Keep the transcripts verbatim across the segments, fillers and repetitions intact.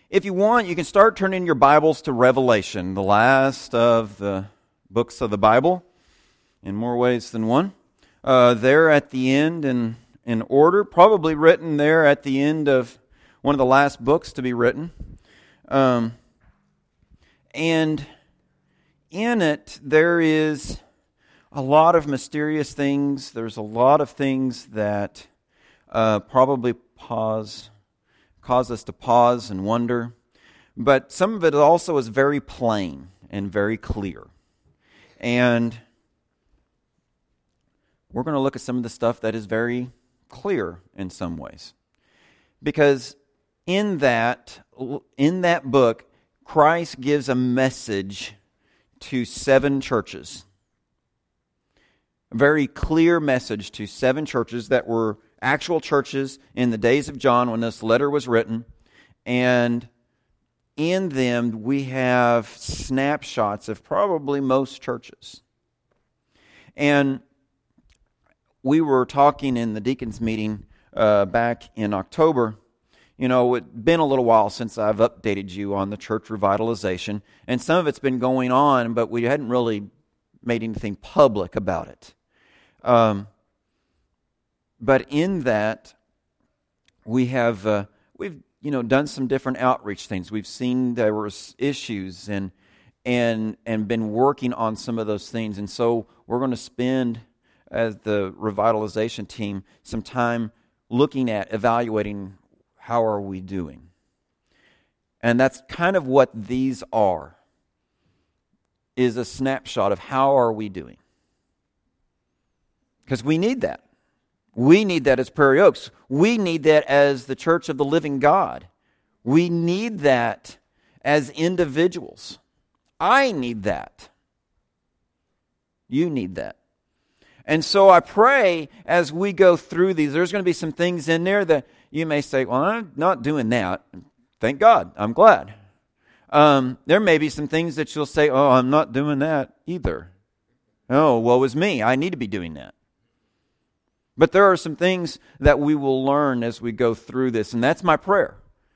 if you want, you can start turning your Bibles to Revelation, the last of the books of the Bible, in more ways than one. Uh, there at the end in, in order, probably written there at the end of one of the last books to be written. Um, and in it, there is a lot of mysterious things. There's a lot of things that uh, probably pause... cause us to pause and wonder. But some of it also is very plain and very clear. And we're going to look at some of the stuff that is very clear in some ways. Because in that, in that book, Christ gives a message to seven churches. A very clear message to seven churches that were actual churches in the days of John when this letter was written. And in them we have snapshots of probably most churches. And we were talking in the deacons meeting uh, back in October. You know, it's been a little while since I've updated you on the church revitalization. And some of it's been going on, but we hadn't really made anything public about it. Um But in that, we have uh, we've you know done some different outreach things. We've seen there was issues and and and been working on some of those things. And so we're going to spend, as the revitalization team, some time looking at evaluating how are we doing. And that's kind of what these are. Is a snapshot of how are we doing. Because we need that. We need that as Prairie Oaks. We need that as the Church of the Living God. We need that as individuals. I need that. You need that. And so I pray as we go through these, there's going to be some things in there that you may say, well, I'm not doing that. Thank God. I'm glad. Um, there may be some things that you'll say, oh, I'm not doing that either. Oh, woe is me. I need to be doing that. But there are some things that we will learn as we go through this, and that's my prayer.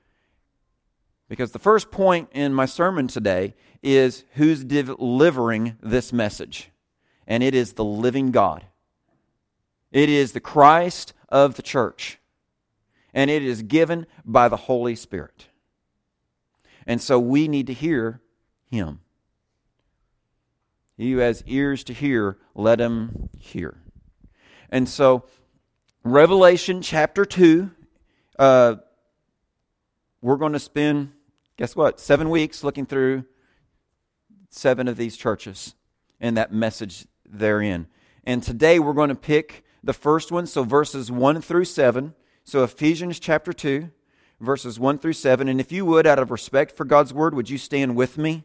Because the first point in my sermon today is who's delivering this message. And it is the living God. It is the Christ of the church. And it is given by the Holy Spirit. And so we need to hear Him. He who has ears to hear, let him hear. And so, Revelation chapter two, uh, we're going to spend, guess what, seven weeks looking through seven of these churches and that message therein. And today we're going to pick the first one, so verses one through seven. So Ephesians chapter two, verses one through seven. And if you would, out of respect for God's word, would you stand with me?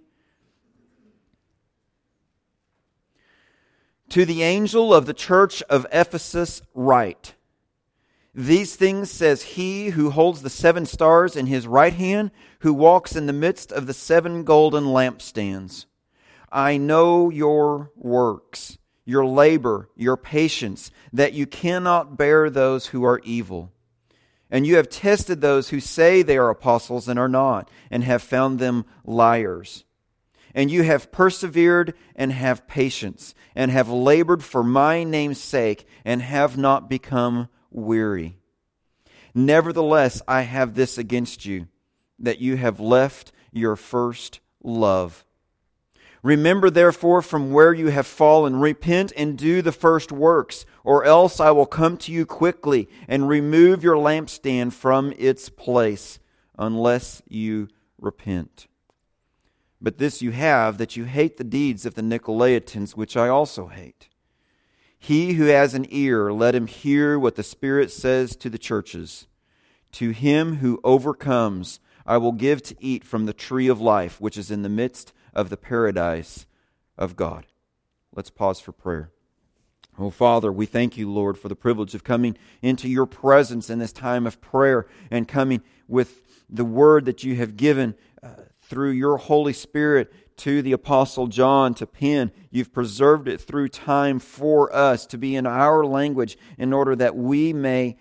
To the angel of the church of Ephesus write, these things says he who holds the seven stars in his right hand, who walks in the midst of the seven golden lampstands. I know your works, your labor, your patience, that you cannot bear those who are evil. And you have tested those who say they are apostles and are not, and have found them liars. And you have persevered and have patience, and have labored for my name's sake, and have not become weary. Nevertheless, I have this against you, that you have left your first love. Remember therefore from where you have fallen, repent and do the first works, or else I will come to you quickly and remove your lampstand from its place, unless you repent. But this you have, that you hate the deeds of the Nicolaitans, which I also hate. He who has an ear, let him hear what the Spirit says to the churches. To him who overcomes, I will give to eat from the tree of life, which is in the midst of the paradise of God. Let's pause for prayer. Oh, Father, we thank you, Lord, for the privilege of coming into your presence in this time of prayer and coming with the word that you have given uh, through your Holy Spirit to the Apostle John to pen. You've preserved it through time for us to be in our language in order that we may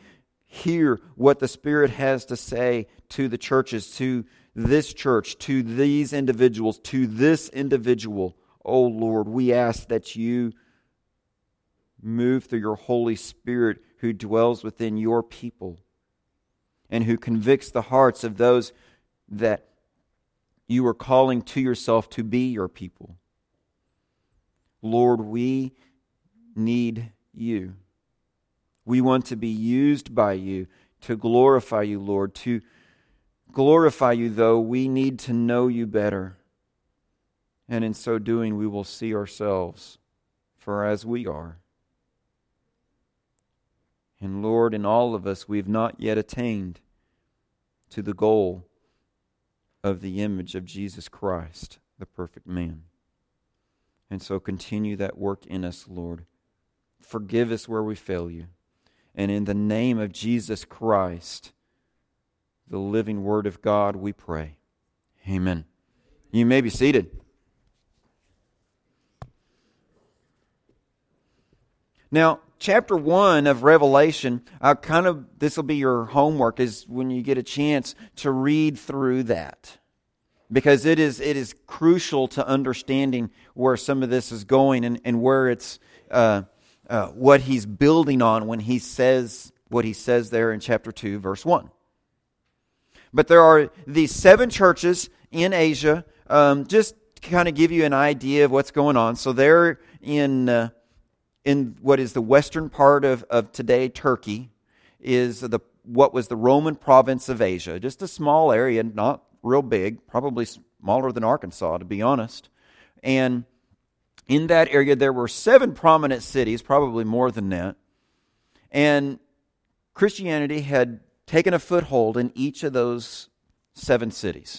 hear what the Spirit has to say to the churches, to this church, to these individuals, to this individual. Oh Lord, we ask that you move through your Holy Spirit who dwells within your people and who convicts the hearts of those that you are calling to yourself to be your people. Lord, we need you. We want to be used by you to glorify you, Lord. To glorify you, though, we need to know you better. And in so doing, we will see ourselves for as we are. And Lord, in all of us, we've not yet attained to the goal of the image of Jesus Christ, the perfect man. And so continue that work in us, Lord. Forgive us where we fail you. And in the name of Jesus Christ, the living Word of God, we pray. Amen. You may be seated. Now, chapter one of Revelation, I kind of this will be your homework, is when you get a chance to read through that. Because it is it is crucial to understanding where some of this is going and, and where it's uh, uh, what he's building on when he says what he says there in chapter two, verse one. But there are these seven churches in Asia, um, just to kind of give you an idea of what's going on. So they're in uh, in what is the western part of, of today Turkey, is the what was the Roman province of Asia. Just a small area, not real big, probably smaller than Arkansas, to be honest. And in that area, there were seven prominent cities, probably more than that. And Christianity had taken a foothold in each of those seven cities.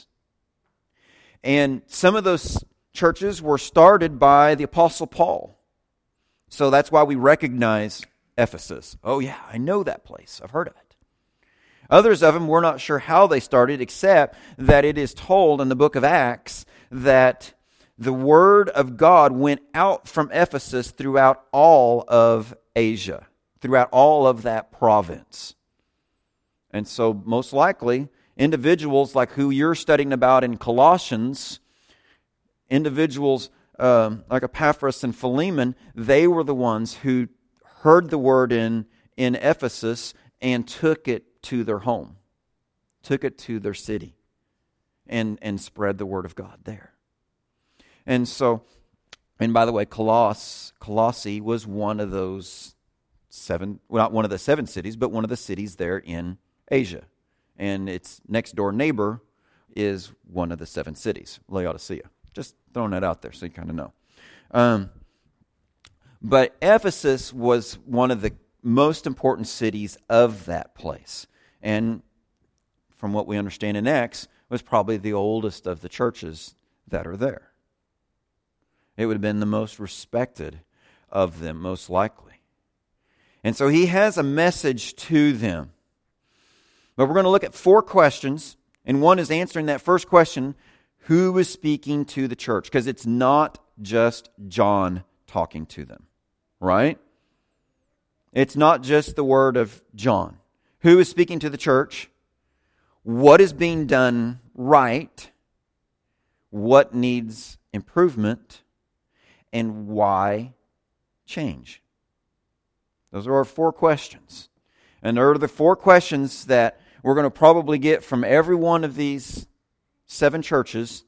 And some of those churches were started by the Apostle Paul. So that's why we recognize Ephesus. Oh yeah, I know that place. I've heard of it. Others of them, we're not sure how they started, except that it is told in the book of Acts that the word of God went out from Ephesus throughout all of Asia, throughout all of that province. And so most likely, individuals like who you're studying about in Colossians, individuals um, like Epaphras and Philemon, they were the ones who heard the word in, in Ephesus and took it to their home, took it to their city, and, and spread the word of God there. And so, and by the way, Coloss, Colossae was one of those seven, well, not one of the seven cities, but one of the cities there in Asia. And its next door neighbor is one of the seven cities, Laodicea. Just throwing that out there so you kind of know. Um, but Ephesus was one of the most important cities of that place. And from what we understand in Acts, was probably the oldest of the churches that are there. It would have been the most respected of them, most likely. And so he has a message to them. But we're going to look at four questions, and one is answering that first question, who is speaking to the church? Because it's not just John talking to them, right? It's not just the word of John. Who is speaking to the church? What is being done right? What needs improvement? And why change? Those are our four questions. And there are the four questions that we're going to probably get from every one of these seven churches.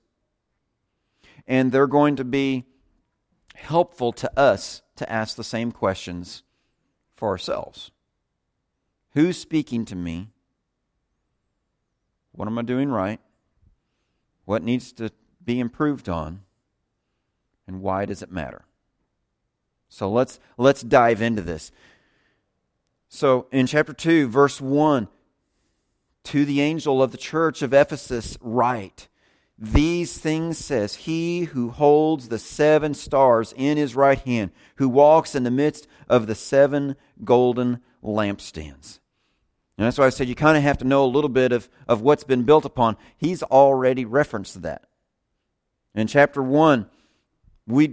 And they're going to be helpful to us to ask the same questions for ourselves. Who's speaking to me? What am I doing right? What needs to be improved on? And why does it matter? So let's let's dive into this. So in chapter two, verse one, to the angel of the church of Ephesus write, these things says he who holds the seven stars in his right hand, who walks in the midst of the seven golden lampstands. And that's why I said you kind of have to know a little bit of, of what's been built upon. He's already referenced that. In chapter one, we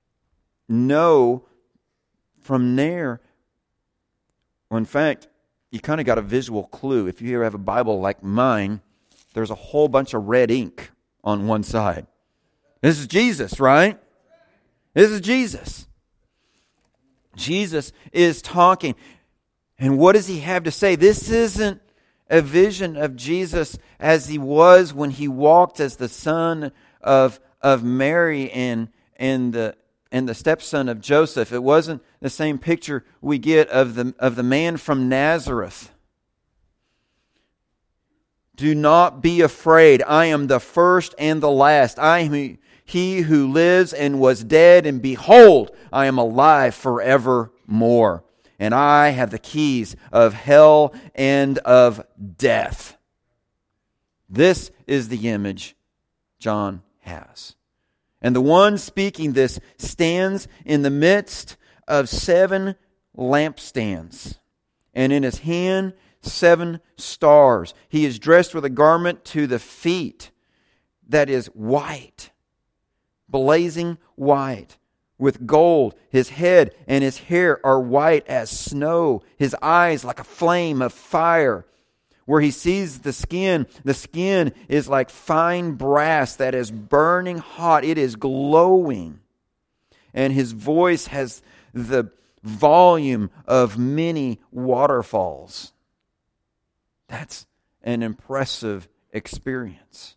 know from there, well, in fact, you kind of got a visual clue. If you ever have a Bible like mine, there's a whole bunch of red ink on one side. This is Jesus, right? This is Jesus. Jesus is talking. And what does he have to say? This isn't a vision of Jesus as he was when he walked as the son of, of Mary and, and, the, and the stepson of Joseph. It wasn't the same picture we get of the, of the man from Nazareth. Do not be afraid. I am the first and the last. I am he who lives and was dead, and behold, I am alive forevermore. And I have the keys of hell and of death. This is the image John has. And the one speaking this stands in the midst of seven lampstands, and in his hand seven stars. He is dressed with a garment to the feet that is white, blazing white, with gold. His head and his hair are white as snow, his eyes like a flame of fire. Where he sees the skin, the skin is like fine brass that is burning hot. It is glowing. And his voice has the volume of many waterfalls. That's an impressive experience.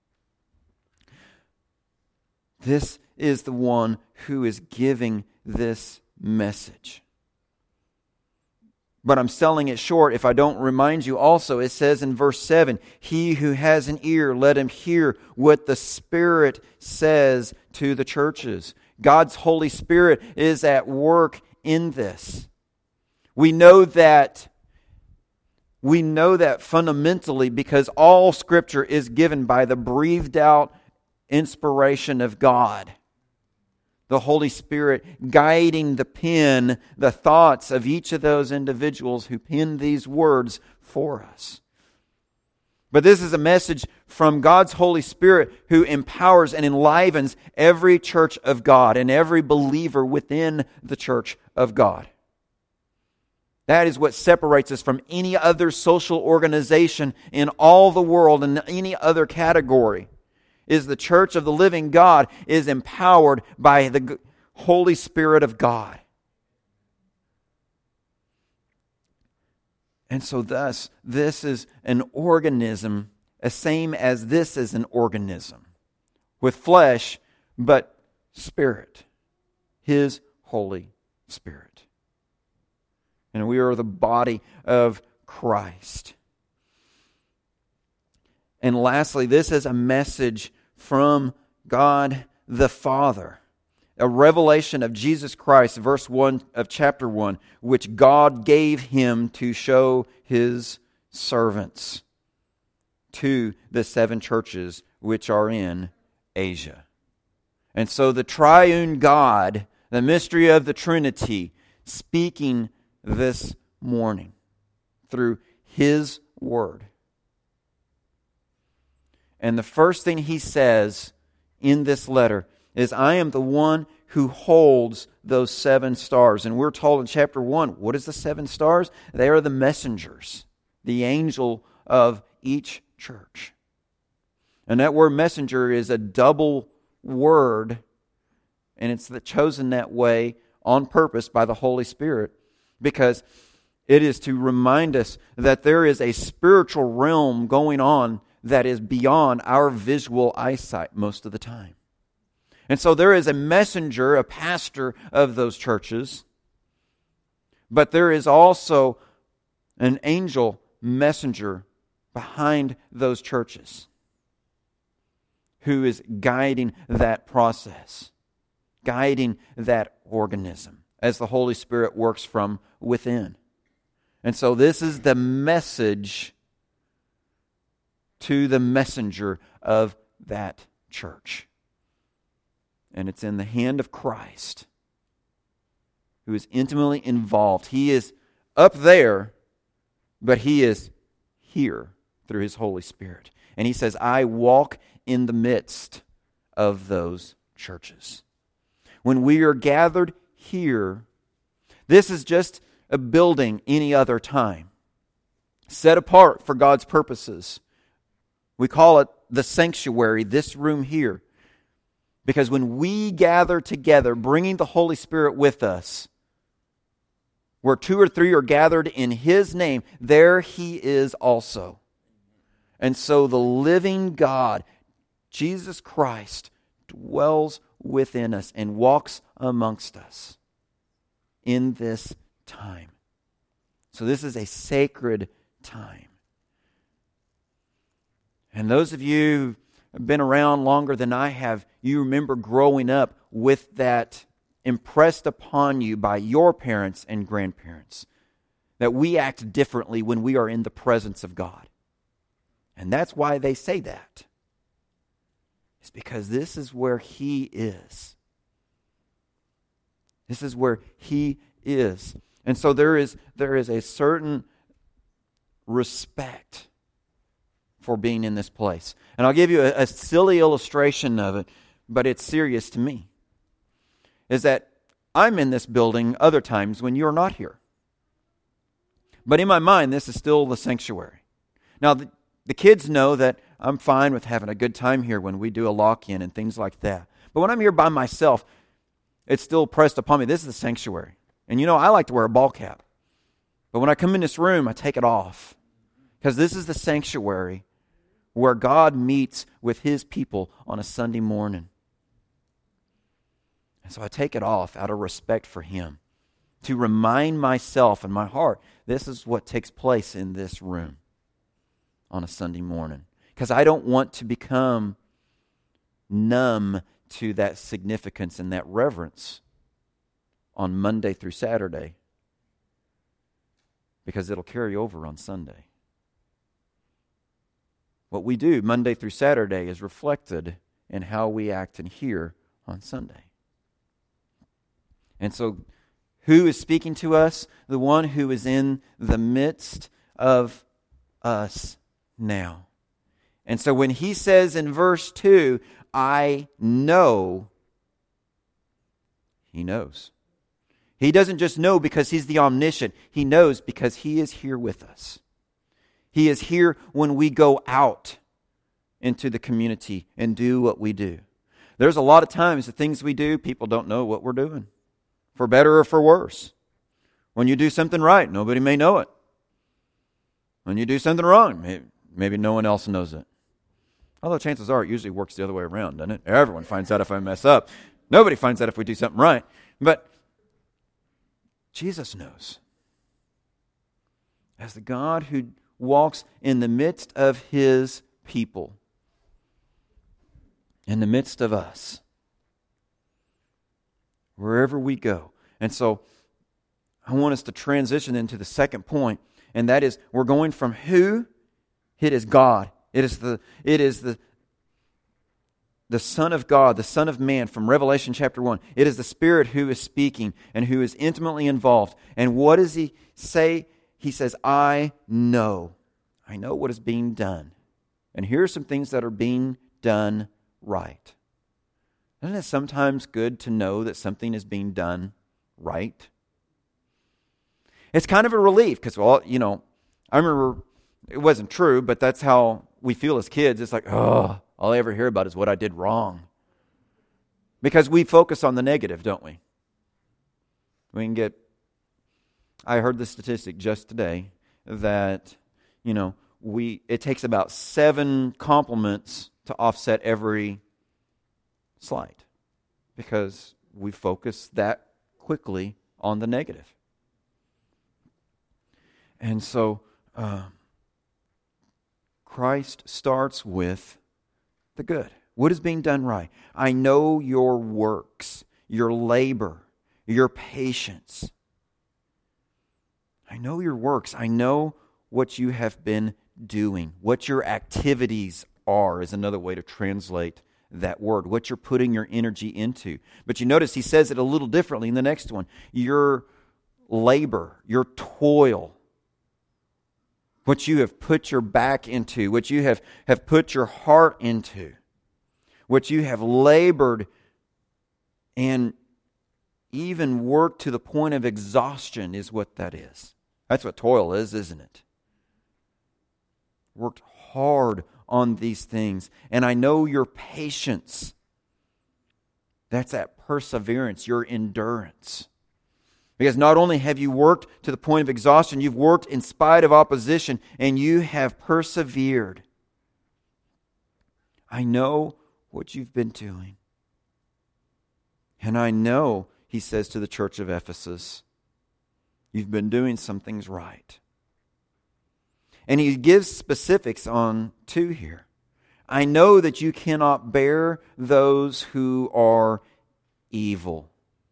This is the one who is giving this message. But I'm selling it short if I don't remind you also. It says in verse seven, he who has an ear, let him hear what the Spirit says to the churches. God's Holy Spirit is at work in this. We know that We know that fundamentally because all Scripture is given by the breathed out inspiration of God. The Holy Spirit guiding the pen, the thoughts of each of those individuals who penned these words for us. But this is a message from God's Holy Spirit who empowers and enlivens every church of God and every believer within the church of God. That is what separates us from any other social organization in all the world and any other category. Is the church of the living God is empowered by the Holy Spirit of God. And so thus, this is an organism, the same as this is an organism, with flesh, but spirit. His Holy Spirit. And we are the body of Christ. And lastly, this is a message from God the Father. A revelation of Jesus Christ, verse one of chapter one, which God gave him to show his servants to the seven churches which are in Asia. And so the triune God, the mystery of the Trinity, speaking this morning through His Word. And the first thing He says in this letter is, I am the one who holds those seven stars. And we're told in chapter one, what is the seven stars? They are the messengers, the angel of each church. And that word messenger is a double word, and it's chosen that way on purpose by the Holy Spirit, because it is to remind us that there is a spiritual realm going on that is beyond our visual eyesight most of the time. And so there is a messenger, a pastor of those churches, but there is also an angel messenger behind those churches who is guiding that process, guiding that organism as the Holy Spirit works from within. And so this is the message to the messenger of that church. And it's in the hand of Christ, who is intimately involved. He is up there, but He is here through His Holy Spirit. And He says, I walk in the midst of those churches. When we are gathered here, this is just a building any other time. set apart for God's purposes. We call it the sanctuary, this room here. Because when we gather together, bringing the Holy Spirit with us, where two or three are gathered in His name, there He is also. And so the living God, Jesus Christ, dwells within us and walks amongst us in this time. So this is a sacred time. And those of you who have been around longer than I have, you remember growing up with that impressed upon you by your parents and grandparents, that we act differently when we are in the presence of God. And that's why they say that. It's because this is where He is. This is where He is. And so there is, there is a certain respect for being in this place. And I'll give you a, a silly illustration of it, but it's serious to me. Is that I'm in this building other times when you're not here. But in my mind, this is still the sanctuary. Now, the, the kids know that I'm fine with having a good time here when we do a lock-in and things like that. But when I'm here by myself, it's still pressed upon me. This is the sanctuary. And you know, I like to wear a ball cap. But when I come in this room, I take it off. Because this is the sanctuary where God meets with His people on a Sunday morning. And so I take it off out of respect for Him, to remind myself and my heart, this is what takes place in this room on a Sunday morning. Because I don't want to become numb to that significance and that reverence on Monday through Saturday, because it'll carry over on Sunday. What we do Monday through Saturday is reflected in how we act and hear on Sunday. And so, who is speaking to us? The one who is in the midst of us now. And so when He says in verse two, I know, He knows. He doesn't just know because He's the omniscient. He knows because He is here with us. He is here when we go out into the community and do what we do. There's a lot of times the things we do, people don't know what we're doing. For better or for worse. When you do something right, nobody may know it. When you do something wrong, maybe, maybe no one else knows it. Although chances are it usually works the other way around, doesn't it? Everyone finds out if I mess up. Nobody finds out if we do something right. But Jesus knows. As the God who walks in the midst of His people, in the midst of us, wherever we go. And so I want us to transition into the second point, and that is we're going from who? It is God. It is the it is the the Son of God, the Son of Man from Revelation chapter one. It is the Spirit who is speaking and who is intimately involved. And what does He say? He says, I know. I know what is being done. And here are some things that are being done right. Isn't it sometimes good to know that something is being done right? It's kind of a relief because, well, you know, I remember it wasn't true, but that's how we feel as kids. It's like, oh, all I ever hear about is what I did wrong. Because we focus on the negative, don't we? We can get, I heard the statistic just today that, you know, we it takes about seven compliments to offset every slight, because we focus that quickly on the negative. And so uh, Christ starts with the good. What is being done right? I know your works, your labor, your patience. I know your works. I know what you have been doing. What your activities are is another way to translate that word, what you're putting your energy into. But you notice he says it a little differently in the next one. Your labor, your toil, what you have put your back into, what you have, have put your heart into, what you have labored and even worked to the point of exhaustion is what that is. That's what toil is, isn't it? worked hard on these things. And I know your patience. That's that perseverance, your endurance. Because not only have you worked to the point of exhaustion, you've worked in spite of opposition, and you have persevered. I know what you've been doing. And I know, he says to the church of Ephesus, you've been doing some things right. And he gives specifics on two here. I know that you cannot bear those who are evil.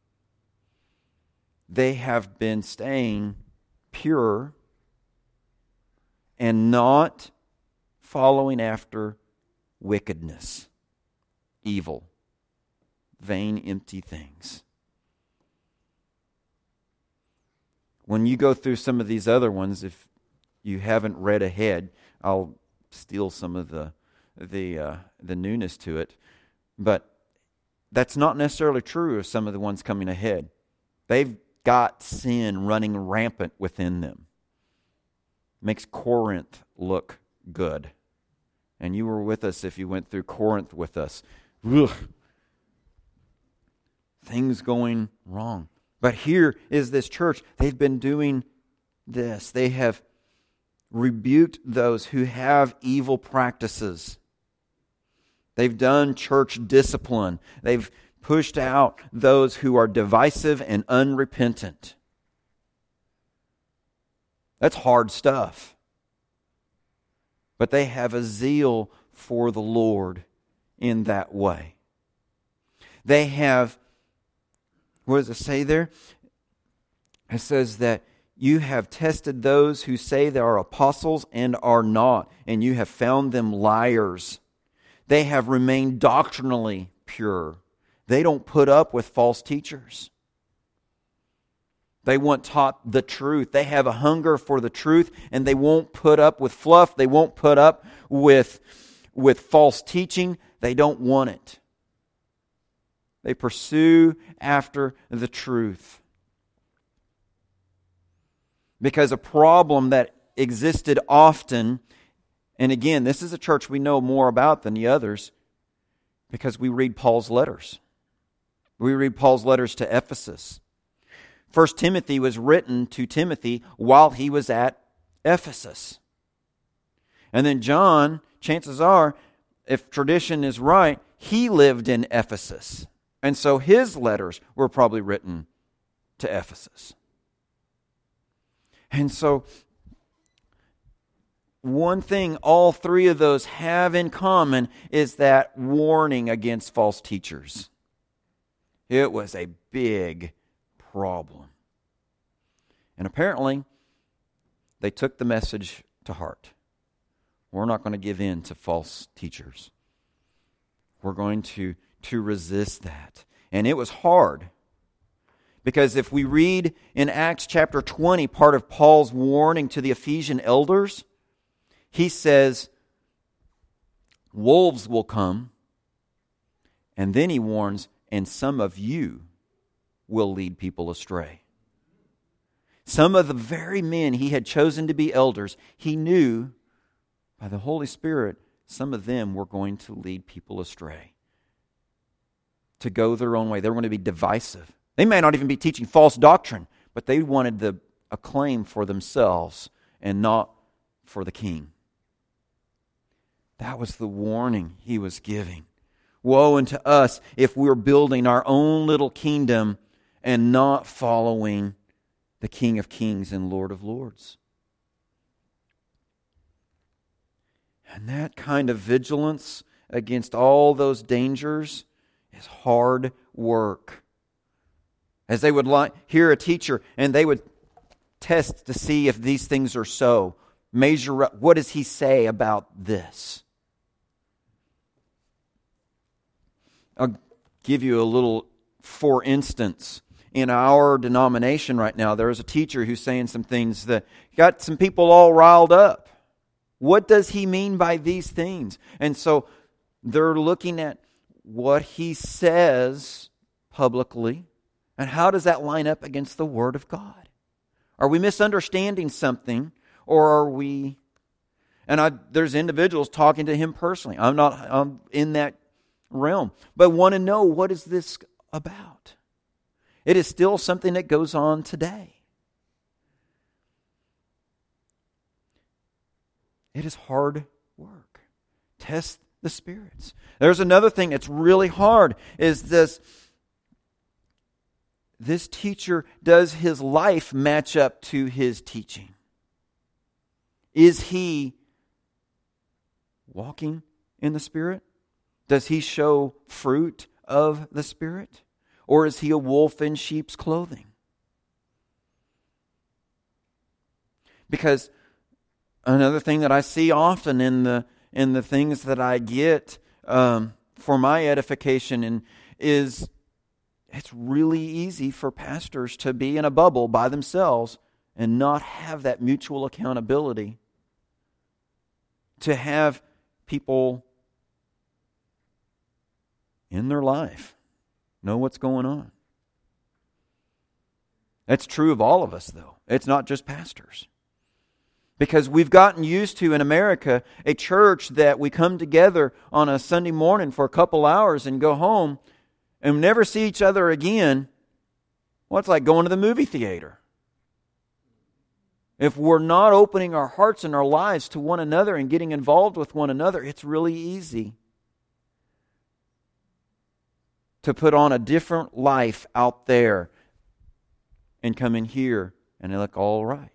They have been staying pure and not following after wickedness, evil, vain, empty things. When you go through some of these other ones, if you haven't read ahead, I'll steal some of the the uh, the newness to it, but that's not necessarily true of some of the ones coming ahead. They've got sin running rampant within them. Makes Corinth look good. And you were with us if you went through Corinth with us. Ugh. Things going wrong. But here is this church. They've been doing this. They have rebuked those who have evil practices. They've done church discipline. They've pushed out those who are divisive and unrepentant. That's hard stuff. But they have a zeal for the Lord in that way. They have, what does it say there? It says that you have tested those who say they are apostles and are not, and you have found them liars. They have remained doctrinally pure. They don't put up with false teachers. They want taught the truth. They have a hunger for the truth, and they won't put up with fluff. They won't put up with, with false teaching. They don't want it. They pursue after the truth. Because a problem that existed often, and again, this is a church we know more about than the others, because we read Paul's letters. We read Paul's letters to Ephesus. First Timothy was written to Timothy while he was at Ephesus. And then John, chances are, if tradition is right, he lived in Ephesus. And so his letters were probably written to Ephesus. And so, one thing all three of those have in common is that warning against false teachers. It was a big problem. And apparently, they took the message to heart. We're not going to give in to false teachers. We're going to, to resist that. And it was hard. Because if we read in Acts chapter twenty, part of Paul's warning to the Ephesian elders, he says, wolves will come. And then he warns, and some of you will lead people astray. Some of the very men he had chosen to be elders, he knew by the Holy Spirit, some of them were going to lead people astray. To go their own way. They were going to be divisive. They may not even be teaching false doctrine, but they wanted the acclaim for themselves and not for the king. That was the warning he was giving. Woe unto us if we're building our own little kingdom and not following the King of Kings and Lord of Lords. And that kind of vigilance against all those dangers is hard work. As they would like, hear a teacher and they would test to see if these things are so. Measure up, what does he say about this? I'll give you a little, for instance, in our denomination right now, there is a teacher who's saying some things that got some people all riled up. What does he mean by these things? And so they're looking at what he says publicly, and how does that line up against the Word of God? Are we misunderstanding something, or are we... And I, there's individuals talking to him personally. I'm not I'm in that realm. But want to know, what is this about? It is still something that goes on today. It is hard work. Test the spirits. There's another thing that's really hard, is this. This teacher, does his life match up to his teaching? Is he walking in the Spirit? Does he show fruit of the Spirit? Or is he a wolf in sheep's clothing? Because another thing that I see often in the in the things that I get um, for my edification and is it's really easy for pastors to be in a bubble by themselves and not have that mutual accountability. To have people in their life know what's going on. That's true of all of us, though. It's not just pastors. Because we've gotten used to, in America, a church that we come together on a Sunday morning for a couple hours and go home and never see each other again. Well, it's like going to the movie theater. If we're not opening our hearts and our lives to one another and getting involved with one another, it's really easy to put on a different life out there and come in here and look all right.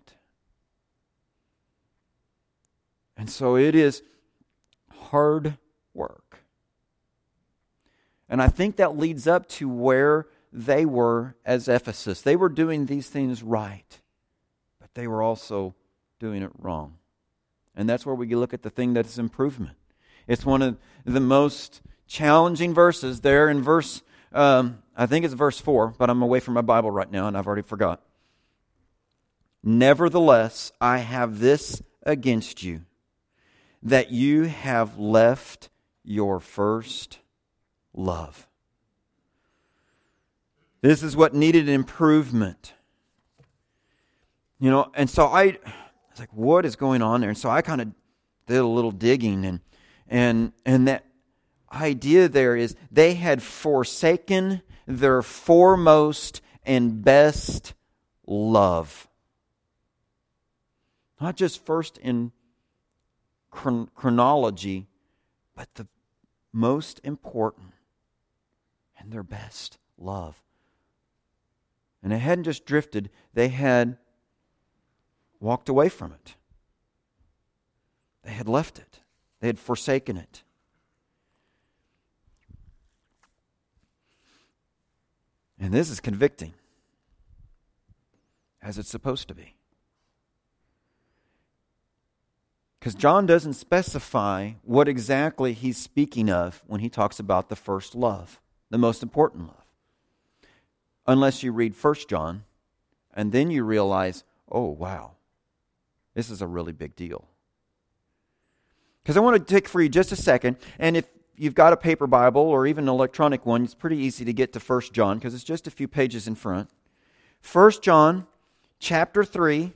And so it is hard work. And I think that leads up to where they were as Ephesus. They were doing these things right, but they were also doing it wrong. And that's where we look at the thing that is improvement. It's one of the most challenging verses there in verse, um, I think it's verse four, but I'm away from my Bible right now and I've already forgot. Nevertheless, I have this against you, that you have left your first love. This is what needed improvement. You know, and so I, I was like, what is going on there? And so I kind of did a little digging, and and and that idea there is they had forsaken their foremost and best love. Not just first in chron- chronology, but the most important and their best love. And they hadn't just drifted, they had walked away from it. They had left it. They had forsaken it. And this is convicting, as it's supposed to be. Because John doesn't specify what exactly he's speaking of when he talks about the first love, the most important love. Unless you read First John, and then you realize, oh, wow, this is a really big deal. Because I want to take for you just a second, and if you've got a paper Bible or even an electronic one, it's pretty easy to get to First John because it's just a few pages in front. First John chapter three.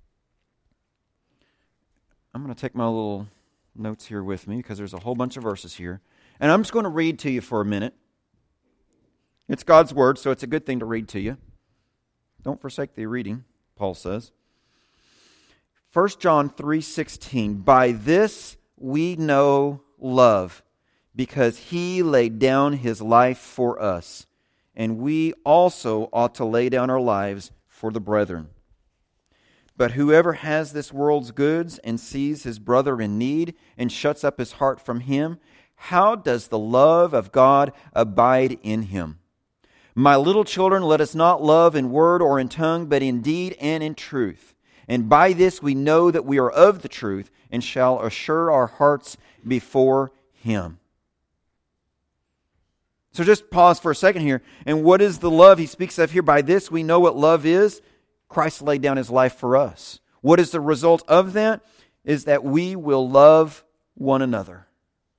I'm going to take my little notes here with me because there's a whole bunch of verses here. And I'm just going to read to you for a minute. It's God's Word, so it's a good thing to read to you. Don't forsake the reading, Paul says. First John three sixteen. By this we know love, because he laid down his life for us, and we also ought to lay down our lives for the brethren. But whoever has this world's goods and sees his brother in need and shuts up his heart from him, how does the love of God abide in him? My little children, let us not love in word or in tongue, but in deed and in truth. And by this we know that we are of the truth and shall assure our hearts before him. So just pause for a second here. And what is the love he speaks of here? By this we know what love is. Christ laid down his life for us. What is the result of that? Is that we will love one another.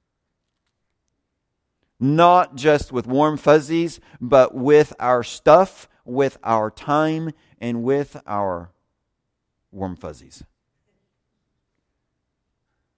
Not just with warm fuzzies, but with our stuff, with our time, and with our warm fuzzies.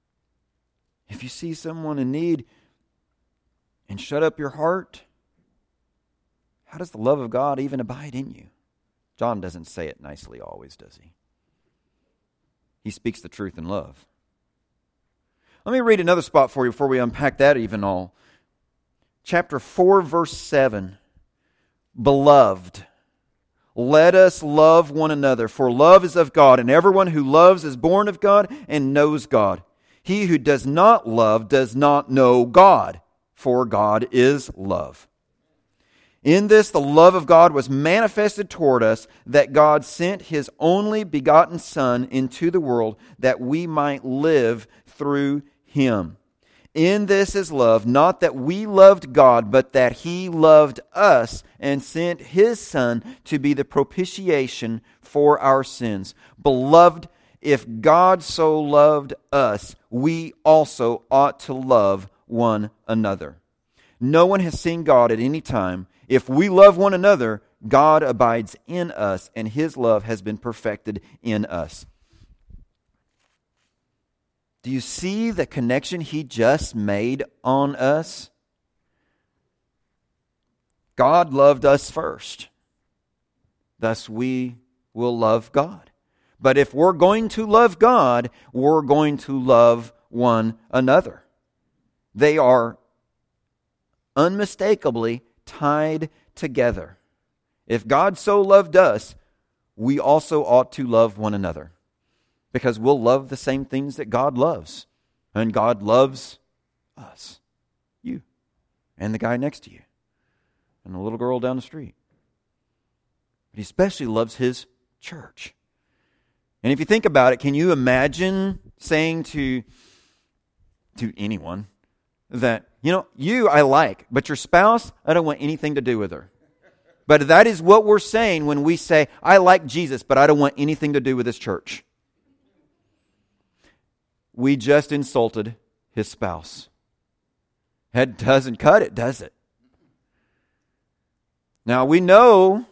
If you see someone in need and shut up your heart, how does the love of God even abide in you? John doesn't say it nicely always, does he? He speaks the truth in love. Let me read another spot for you before we unpack that even all. Chapter four, verse seven. Beloved, let us love one another, for love is of God, and everyone who loves is born of God and knows God. He who does not love does not know God, for God is love. In this, the love of God was manifested toward us, that God sent His only begotten Son into the world, that we might live through Him. In this is love, not that we loved God, but that He loved us and sent His Son to be the propitiation for our sins. Beloved, if God so loved us, we also ought to love one another. No one has seen God at any time. If we love one another, God abides in us, and His love has been perfected in us. Do you see the connection He just made on us? God loved us first. Thus we will love God. But if we're going to love God, we're going to love one another. They are unmistakably tied together. If God so loved us, we also ought to love one another. Because we'll love the same things that God loves. And God loves us. You. And the guy next to you. And the little girl down the street. But He especially loves His church. And if you think about it, can you imagine saying to, to anyone that, you know, you I like, but your spouse, I don't want anything to do with her. But that is what we're saying when we say, I like Jesus, but I don't want anything to do with His church. We just insulted His spouse. That doesn't cut it, does it? Now we know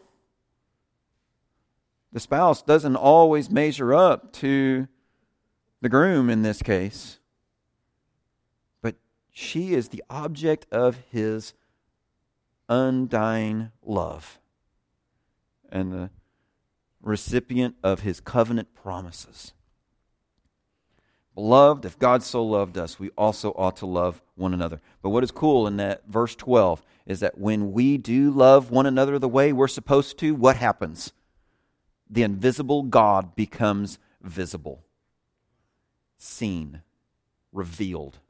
the spouse doesn't always measure up to the groom in this case. But she is the object of His undying love and the recipient of His covenant promises. Beloved, if God so loved us, we also ought to love one another. But what is cool in that verse twelve is that when we do love one another the way we're supposed to, what happens? The invisible God becomes visible, seen, revealed.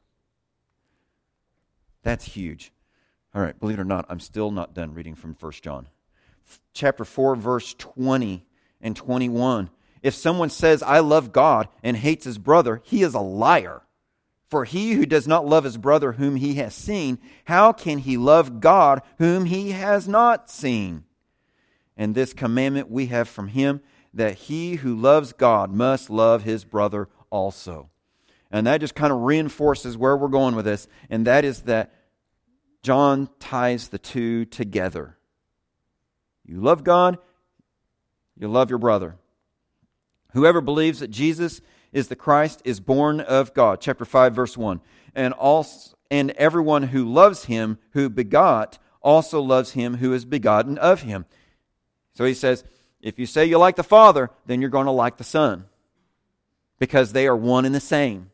That's huge. All right, believe it or not, I'm still not done reading from First John. Chapter four, verse twenty and twenty-one. If someone says, I love God, and hates his brother, he is a liar. For he who does not love his brother whom he has seen, how can he love God whom he has not seen? And this commandment we have from Him, that he who loves God must love his brother also. And that just kind of reinforces where we're going with this, and that is that John ties the two together. You love God, you love your brother. Whoever believes that Jesus is the Christ is born of God. Chapter five, verse one. And also, and everyone who loves Him who begot also loves Him who is begotten of Him. So he says, if you say you like the Father, then you're going to like the Son. Because they are one and the same.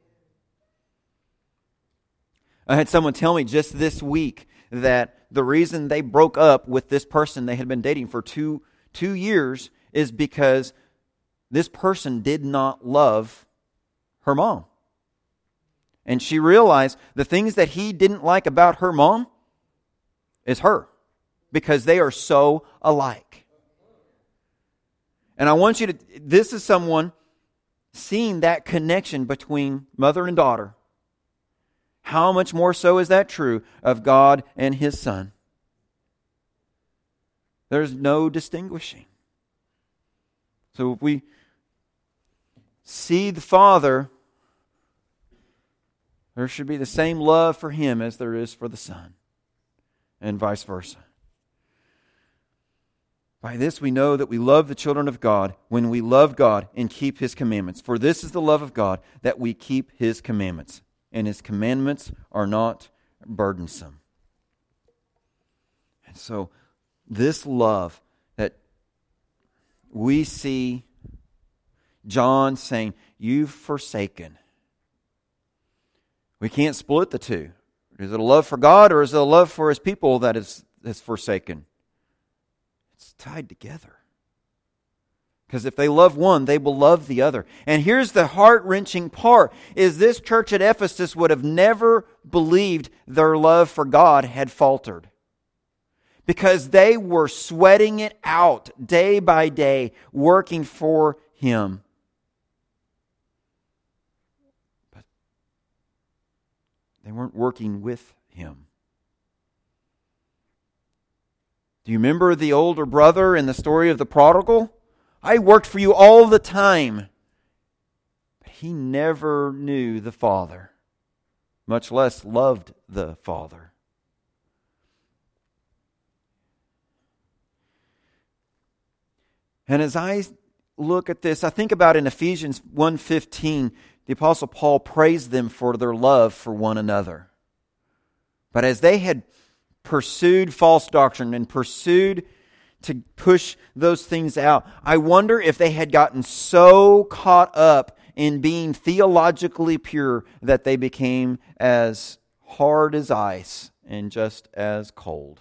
I had someone tell me just this week that the reason they broke up with this person they had been dating for two, two years is because this person did not love her mom. And she realized the things that he didn't like about her mom is her. Because they are so alike. And I want you to, this is someone seeing that connection between mother and daughter. How much more so is that true of God and His Son? There's no distinguishing. So if we see the Father, there should be the same love for Him as there is for the Son, and vice versa. By this we know that we love the children of God when we love God and keep His commandments. For this is the love of God, that we keep His commandments. and His commandments are not burdensome. And so this love that we see John saying, you've forsaken. We can't split the two. Is it a love for God or is it a love for His people that is, is forsaken? It's tied together. Because if they love one, they will love the other. And here's the heart-wrenching part, is this church at Ephesus would have never believed their love for God had faltered. Because they were sweating it out day by day, working for Him. But they weren't working with Him. Do you remember the older brother in the story of the prodigal? I worked for you all the time. But he never knew the Father, much less loved the Father. And as I look at this, I think about in Ephesians one fifteen, the Apostle Paul praised them for their love for one another. But as they had pursued false doctrine and pursued to push those things out, I wonder if they had gotten so caught up in being theologically pure that they became as hard as ice and just as cold.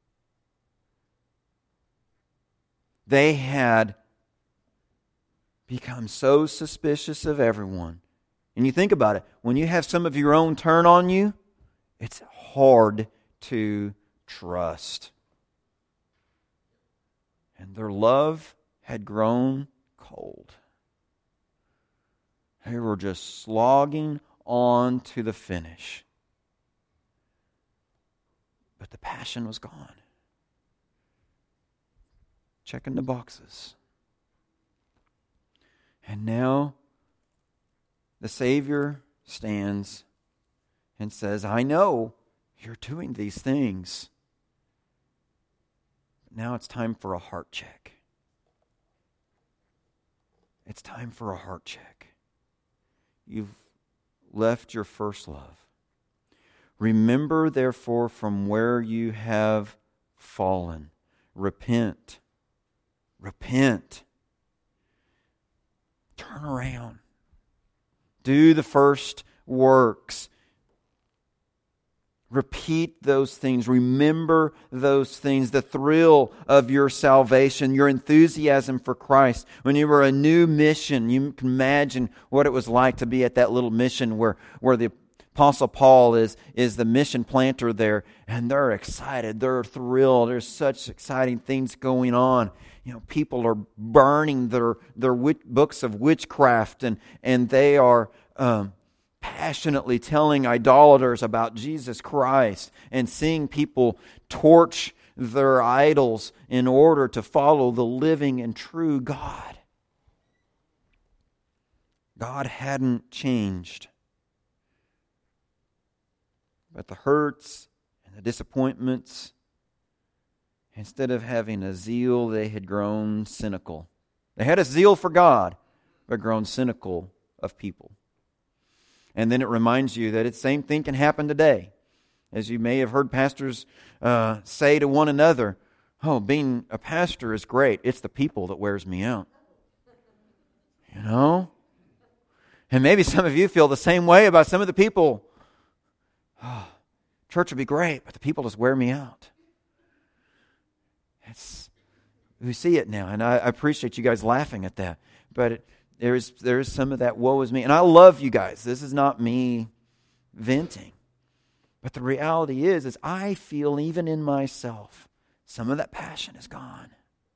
They had become so suspicious of everyone. And you think about it, when you have some of your own turn on you, it's hard to trust. And their love had grown cold. They were just slogging on to the finish. But the passion was gone. Checking the boxes. And now the Savior stands and says, I know you're doing these things. Now it's time for a heart check. It's time for a heart check. You've left your first love. Remember, therefore, from where you have fallen. Repent. Repent. Turn around. Do the first works. Repeat those things. Remember those things. The thrill of your salvation, your enthusiasm for Christ. When you were a new mission, you can imagine what it was like to be at that little mission where, where the Apostle Paul is, is the mission planter there. And they're excited. They're thrilled. There's such exciting things going on. You know, people are burning their, their witch, books of witchcraft. And, and they are Um, passionately telling idolaters about Jesus Christ and seeing people torch their idols in order to follow the living and true God. God hadn't changed. But the hurts and the disappointments, instead of having a zeal, they had grown cynical. They had a zeal for God, but grown cynical of people. And then it reminds you that the same thing can happen today. As you may have heard pastors uh, say to one another, oh, being a pastor is great. It's the people that wears me out. You know? And maybe some of you feel the same way about some of the people. Oh, church would be great, but the people just wear me out. It's, we see it now, and I, I appreciate you guys laughing at that. But it, There's there's some of that woe is me. And I love you guys. This is not me venting. But the reality is, is I feel even in myself, some of that passion is gone.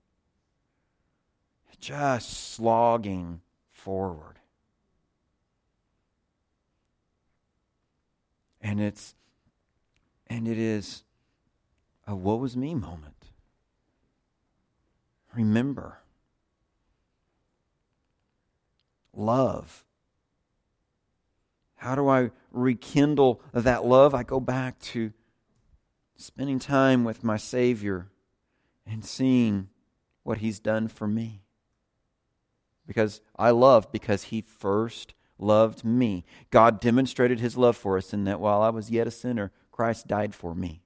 Just slogging forward. And it's and it is a woe is me moment. Remember. Love. How do I rekindle that love? I go back to spending time with my Savior and seeing what He's done for me. Because I love because He first loved me. God demonstrated His love for us in that while I was yet a sinner, Christ died for me.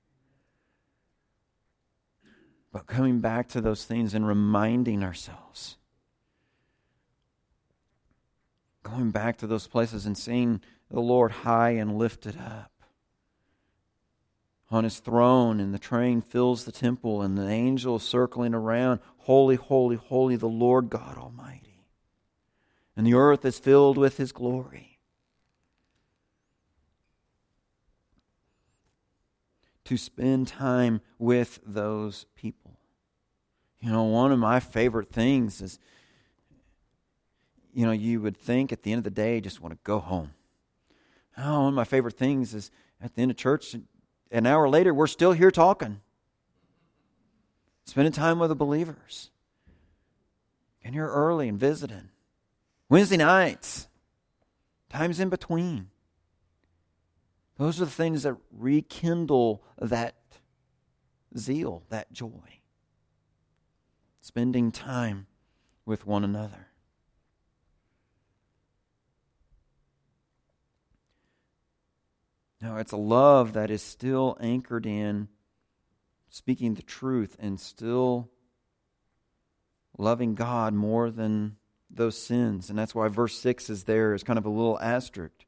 But coming back to those things and reminding ourselves, going back to those places and seeing the Lord high and lifted up on His throne, and the train fills the temple, and the angels circling around, holy, holy, holy, the Lord God Almighty. And the earth is filled with His glory. To spend time with those people. You know, one of my favorite things is, you know, you would think at the end of the day, just want to go home. Oh, one of my favorite things is at the end of church, an hour later, we're still here talking. Spending time with the believers. And you're early and visiting. Wednesday nights. Times in between. Those are the things that rekindle that zeal, that joy. Spending time with one another. Now, it's a love that is still anchored in speaking the truth and still loving God more than those sins. And that's why verse six is there as kind of a little asterisk.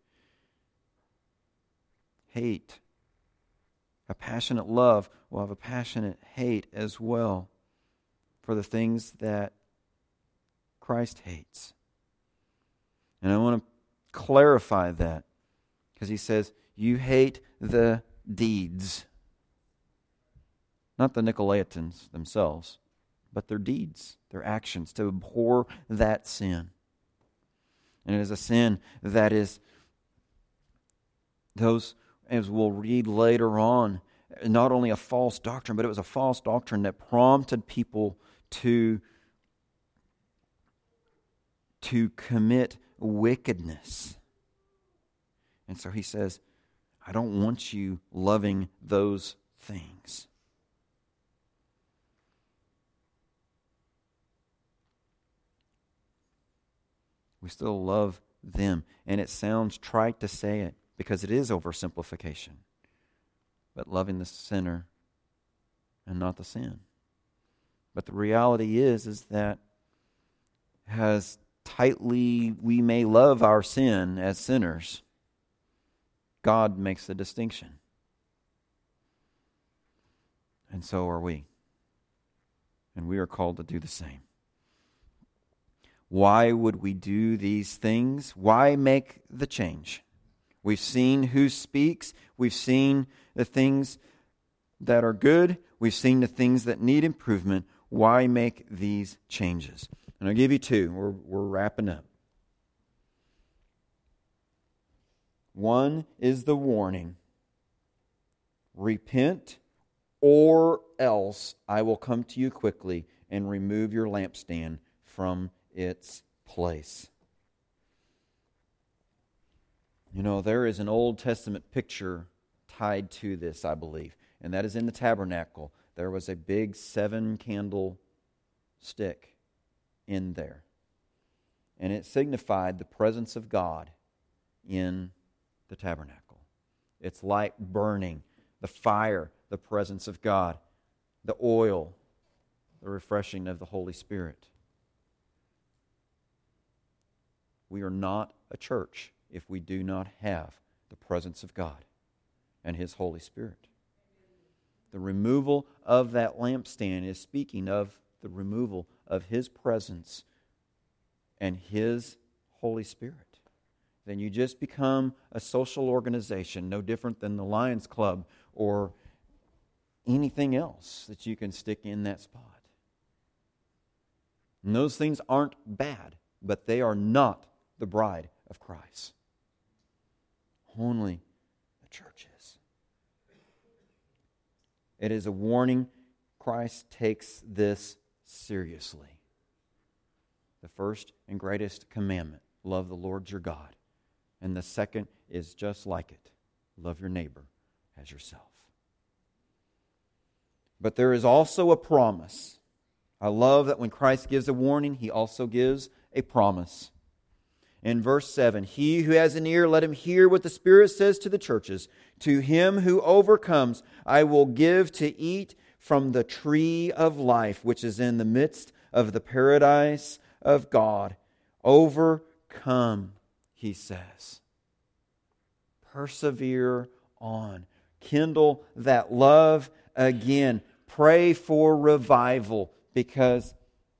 Hate. A passionate love will have a passionate hate as well for the things that Christ hates. And I want to clarify that because he says, you hate the deeds. Not the Nicolaitans themselves, but their deeds, their actions, to abhor that sin. And it is a sin that is, those, as we'll read later on, not only a false doctrine, but it was a false doctrine that prompted people to, to commit wickedness. And so he says, I don't want you loving those things. We still love them. And it sounds trite to say it because it is oversimplification. But loving the sinner and not the sin. But the reality is, is that as tightly we may love our sin as sinners, God makes the distinction. And so are we. And we are called to do the same. Why would we do these things? Why make the change? We've seen who speaks. We've seen the things that are good. We've seen the things that need improvement. Why make these changes? And I'll give you two. We're, we're wrapping up. One is the warning. Repent, or else I will come to you quickly and remove your lampstand from its place. You know, there is an Old Testament picture tied to this, I believe, and that is in the tabernacle. There was a big seven-candle stick in there, and it signified the presence of God in the tabernacle. It's light burning, the fire, the presence of God, the oil, the refreshing of the Holy Spirit. We are not a church if we do not have the presence of God and His Holy Spirit. The removal of that lampstand is speaking of the removal of His presence and His Holy Spirit. Then you just become a social organization, no different than the Lions Club or anything else that you can stick in that spot. And those things aren't bad, but they are not the bride of Christ. Only the church is. It is a warning. Christ takes this seriously. The first and greatest commandment, love the Lord your God. And the second is just like it. Love your neighbor as yourself. But there is also a promise. I love that when Christ gives a warning, He also gives a promise. In verse seven, he who has an ear, let him hear what the Spirit says to the churches. To him who overcomes, I will give to eat from the tree of life, which is in the midst of the paradise of God. Overcome, he says. Persevere on. Kindle that love again. Pray for revival, because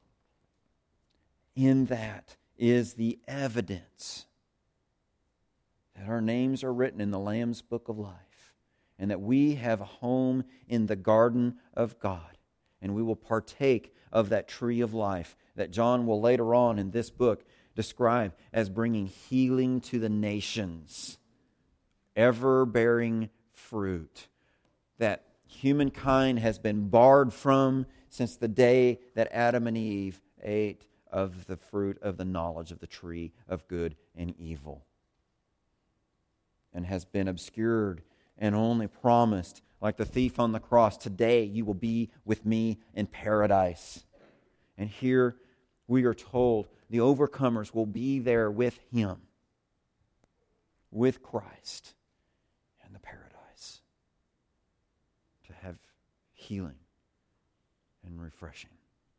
in that is the evidence that our names are written in the Lamb's Book of Life, and that we have a home in the garden of God, and we will partake of that tree of life that John will later on in this book describe as bringing healing to the nations, ever bearing fruit that humankind has been barred from since the day that Adam and Eve ate of the fruit of the knowledge of the tree of good and evil, and has been obscured and only promised, like the thief on the cross, today you will be with me in paradise. And here we are told the overcomers will be there with Him, with Christ in the paradise, to have healing and refreshing.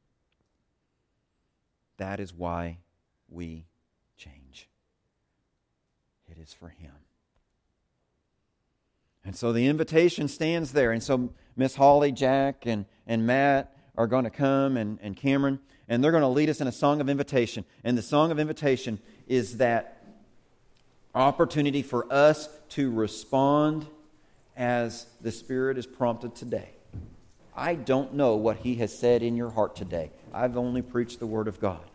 That is why we change. It is for Him. And so the invitation stands there. And so Miss Holly, Jack, and, and Matt are going to come, and, and Cameron, and they're going to lead us in a song of invitation. And the song of invitation is that opportunity for us to respond as the Spirit is prompted today. I don't know what He has said in your heart today. I've only preached the Word of God.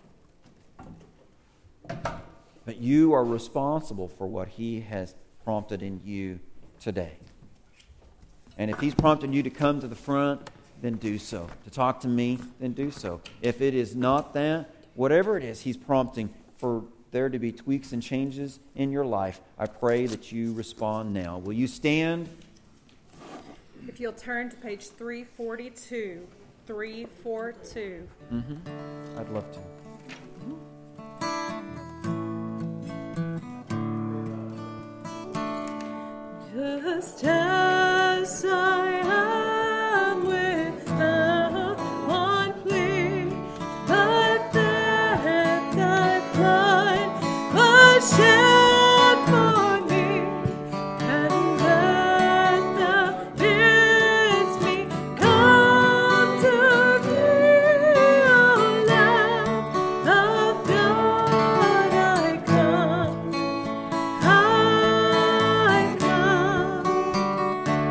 But you are responsible for what He has prompted in you today. And if He's prompted you to come to the front, then do so. To talk to me, then do so. If it is not that, whatever it is He's prompting for there to be tweaks and changes in your life, I pray that you respond now. Will you stand? If you'll turn to page three forty-two. three forty-two. Mm-hmm. I'd love to. Just tell